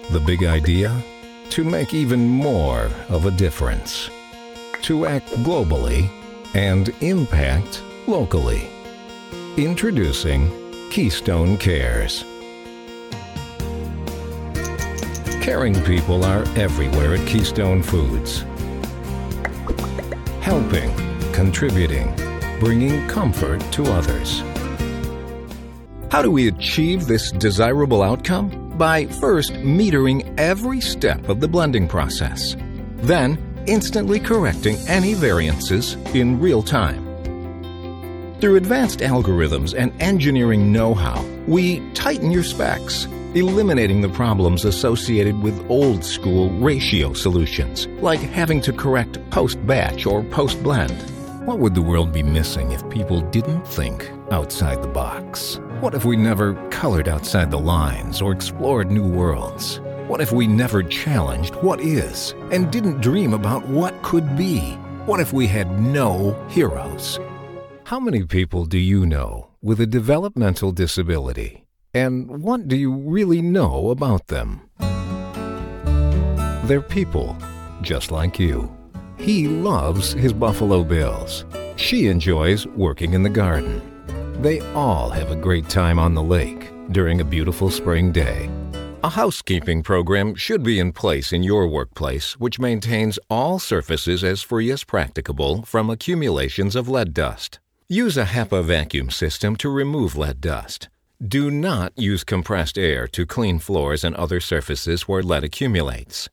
The big idea? To make even more of a difference. To act globally and impact locally. Introducing Keystone Cares. Caring people are everywhere at Keystone Foods. Helping, contributing, bringing comfort to others. How do we achieve this desirable outcome? By first metering every step of the blending process, then instantly correcting any variances in real time. Through advanced algorithms and engineering know-how, we tighten your specs, eliminating the problems associated with old-school ratio solutions, like having to correct post-batch or post-blend. What would the world be missing if people didn't think outside the box? What if we never colored outside the lines or explored new worlds? What if we never challenged what is and didn't dream about what could be? What if we had no heroes? How many people do you know with a developmental disability? And what do you really know about them? They're people just like you. He loves his Buffalo Bills. She enjoys working in the garden. They all have a great time on the lake during a beautiful spring day. A housekeeping program should be in place in your workplace which maintains all surfaces as free as practicable from accumulations of lead dust. Use a HEPA vacuum system to remove lead dust. Do not use compressed air to clean floors and other surfaces where lead accumulates.